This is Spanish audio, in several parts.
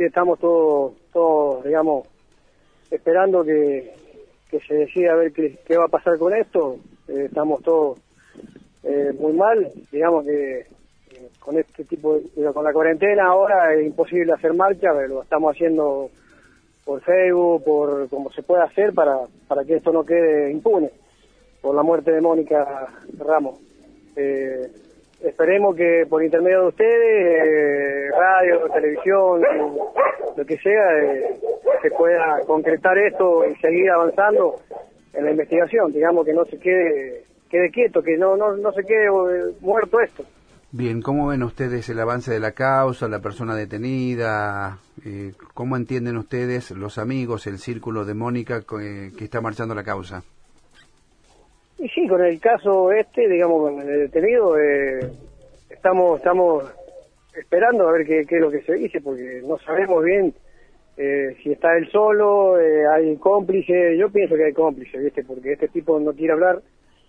viste, estamos todos, digamos, esperando que se decida a ver qué va a pasar con esto. Estamos todos muy mal, digamos que con este tipo con la cuarentena ahora es imposible hacer marcha, pero lo estamos haciendo por Facebook, por como se puede hacer para que esto no quede impune por la muerte de Mónica Ramos. Esperemos que por intermedio de ustedes, radio, televisión, lo que sea, se pueda concretar esto y seguir avanzando en la investigación, digamos, que no se quede quieto, que no se quede muerto esto. Bien, ¿cómo ven ustedes el avance de la causa, la persona detenida? ¿Cómo entienden ustedes, los amigos, el círculo de Mónica que está marchando la causa? Y sí, con el caso digamos, con el detenido, estamos esperando a ver qué es lo que se dice, porque no sabemos bien si está él solo, hay cómplice. Yo pienso que hay cómplice, ¿viste? Porque este tipo no quiere hablar,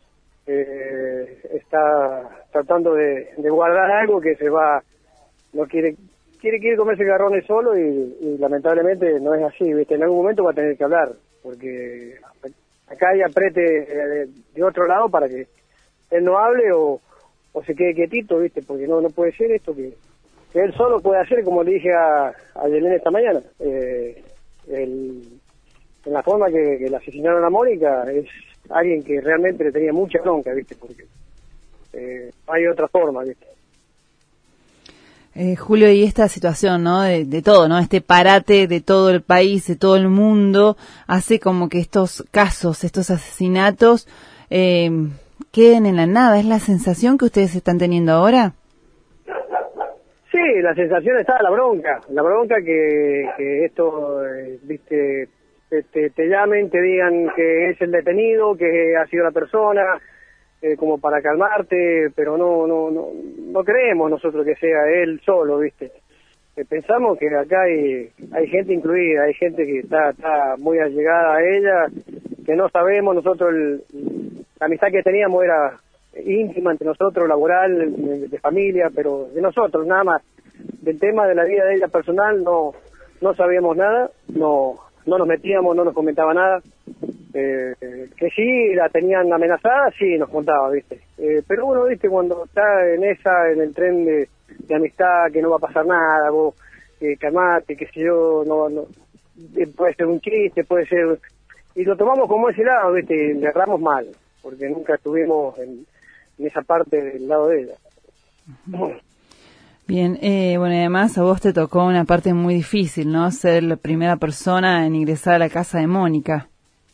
está tratando de guardar algo que no quiere comerse garrones solo y lamentablemente no es así, ¿viste? En algún momento va a tener que hablar, porque acá hay aprete de otro lado para que él no hable o se quede quietito, ¿viste? Porque no puede ser esto que él solo puede hacer, como le dije a Yelena esta mañana. En la forma que le asesinaron a Mónica, es alguien que realmente le tenía mucha bronca, ¿viste? Porque hay otra forma, ¿viste? Julio, y esta situación, ¿no? De todo, ¿no? Este parate de todo el país, de todo el mundo, hace como que estos casos, estos asesinatos, queden en la nada. ¿Es la sensación que ustedes están teniendo ahora? Sí, la sensación está, la bronca que esto, viste, te llamen, te digan que es el detenido, que ha sido la persona, como para calmarte, pero no creemos nosotros que sea él solo, viste. Pensamos que acá hay gente incluida, hay gente que está muy allegada a ella, que no sabemos. Nosotros la amistad que teníamos era íntima entre nosotros, laboral, de familia, pero de nosotros nada más. Del tema de la vida de ella personal no sabíamos nada, no nos metíamos, no nos comentaba nada. Que sí la tenían amenazada, sí nos contaba, viste. Pero bueno, viste, cuando está en el tren de amistad, que no va a pasar nada, vos calmate, que si yo, no puede ser un chiste, puede ser, y lo tomamos como ese lado, viste, y le erramos mal, porque nunca estuvimos en esa parte del lado de ella. Bien, bueno, y además a vos te tocó una parte muy difícil, ¿no? Ser la primera persona en ingresar a la casa de Mónica.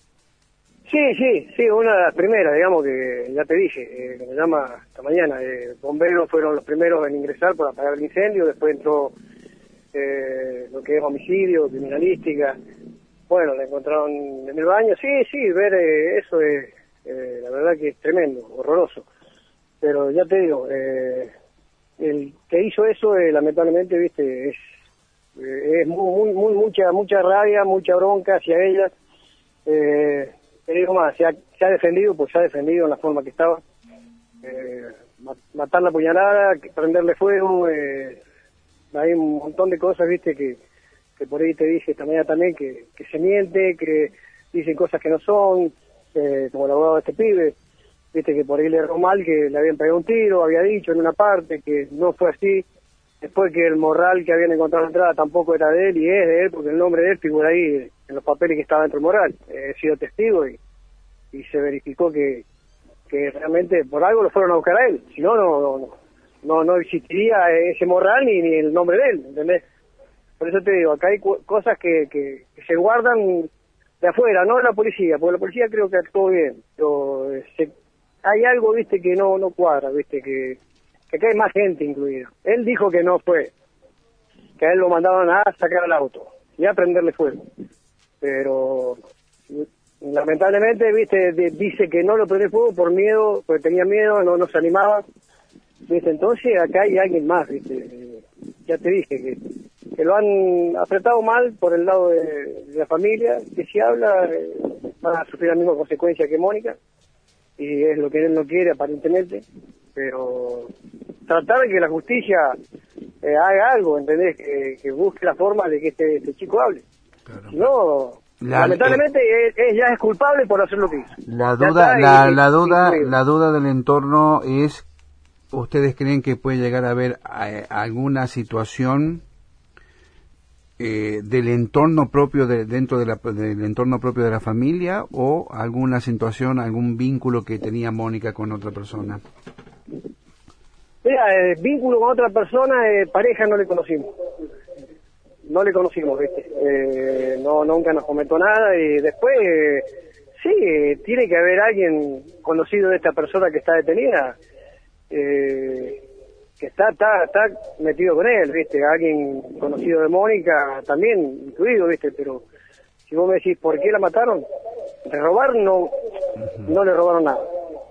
Sí, una de las primeras, digamos, que ya te dije, que me llama esta mañana. Bomberos fueron los primeros en ingresar para apagar el incendio, después entró lo que es homicidio, criminalística. Bueno, la encontraron en el baño. Sí, ver eso es, la verdad que es tremendo, horroroso. Pero ya te digo, el que hizo eso, lamentablemente, viste, es mucha rabia, mucha bronca hacia ella. Te digo más, se ha defendido, pues se ha defendido en la forma que estaba. Matar la puñalada, prenderle fuego, hay un montón de cosas, viste, que por ahí te dije esta mañana también, que se miente, que dicen cosas que no son, como el abogado de este pibe, viste, que por ahí le erró mal, que le habían pegado un tiro, había dicho en una parte que no fue así. Después que el morral que habían encontrado en la entrada tampoco era de él, y es de él, porque el nombre de él figura ahí en los papeles que estaba dentro del morral. He sido testigo y se verificó que realmente por algo lo fueron a buscar a él. Si no, no existiría ese morral ni el nombre de él, ¿entendés? Por eso te digo, acá hay cosas que se guardan de afuera, no de la policía, porque la policía creo que actuó bien, pero hay algo, viste, que no cuadra, viste, que acá hay más gente incluida. Él dijo que no fue, que a él lo mandaban a sacar al auto y a prenderle fuego, pero lamentablemente, viste, dice que no lo prendió fuego por miedo, porque tenía miedo, no se animaba, viste. Entonces acá hay alguien más, viste, ya te dije que lo han apretado mal por el lado de la familia, que si habla va a sufrir la misma consecuencia que Mónica, y es lo que él no quiere aparentemente, pero tratar de que la justicia haga algo, ¿entendés? Que busque la forma de que este chico hable. Claro. Si no, lamentablemente ya es culpable por hacer lo que hizo. La duda del entorno es, ¿ustedes creen que puede llegar a haber alguna situación del entorno propio dentro del entorno propio de la familia, o alguna situación, algún vínculo que tenía Mónica con otra persona? Mira, vínculo con otra persona, pareja no le conocimos, ¿viste? No, nunca nos comentó nada, y después, sí, tiene que haber alguien conocido de esta persona que está detenida, que está metido con él, ¿viste? Alguien conocido de Mónica también incluido, ¿viste? Pero si vos me decís, ¿por qué la mataron? De robar, no le robaron nada.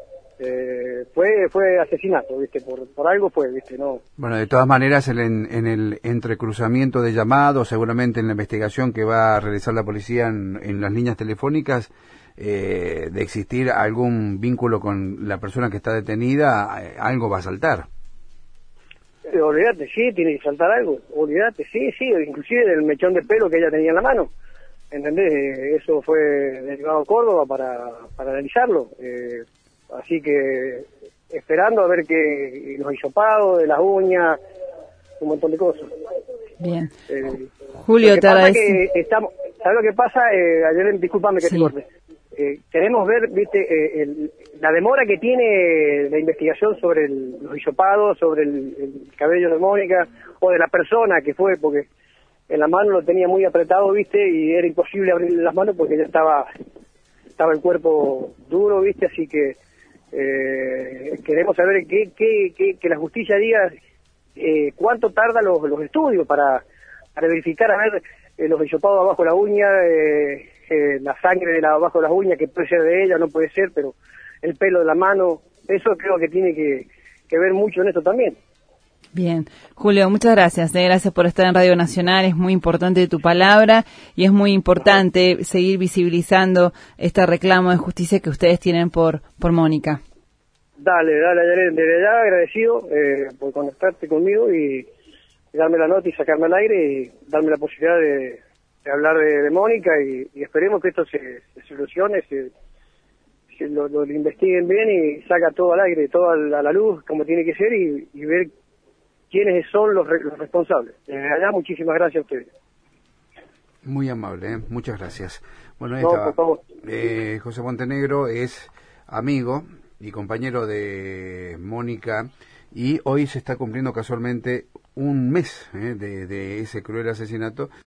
Fue asesinato, ¿viste? Por algo fue, ¿viste? No. Bueno, de todas maneras, en el entrecruzamiento de llamados, seguramente en la investigación que va a realizar la policía en las líneas telefónicas, de existir algún vínculo con la persona que está detenida, algo va a saltar. Olvídate, sí, tiene que saltar algo, olvídate, sí, inclusive del mechón de pelo que ella tenía en la mano, ¿entendés? Eso fue derivado a Córdoba para analizarlo, así que esperando a ver que los hisopados de las uñas, un montón de cosas. Bien. Julio, te agradezco. ¿Sabes lo que pasa? Ayer, discúlpame que te corte. Queremos ver, viste, la demora que tiene la investigación sobre los hisopados, sobre el cabello de Mónica, o de la persona que fue, porque en la mano lo tenía muy apretado, viste, y era imposible abrirle las manos porque ya estaba el cuerpo duro, viste, así que queremos saber que la justicia diga cuánto tarda los estudios para verificar, a ver, los hisopados abajo de la uña, la sangre de abajo de las uñas, que puede ser de ella, no puede ser, pero el pelo de la mano, eso creo que tiene que ver mucho en esto también. Bien, Julio, muchas gracias. Gracias por estar en Radio Nacional, es muy importante tu palabra y es muy importante seguir visibilizando este reclamo de justicia que ustedes tienen por Mónica. Dale, desde ya agradecido por conectarte conmigo y darme la nota y sacarme al aire y darme la posibilidad de hablar de Mónica y esperemos que esto se solucione, lo investiguen bien y saca todo al aire, todo a la luz como tiene que ser y ver quiénes son los responsables. Allá, muchísimas gracias a ustedes. Muy amable, muchas gracias. Bueno, ahí por favor. José Montenegro es amigo y compañero de Mónica, y hoy se está cumpliendo casualmente un mes de ese cruel asesinato.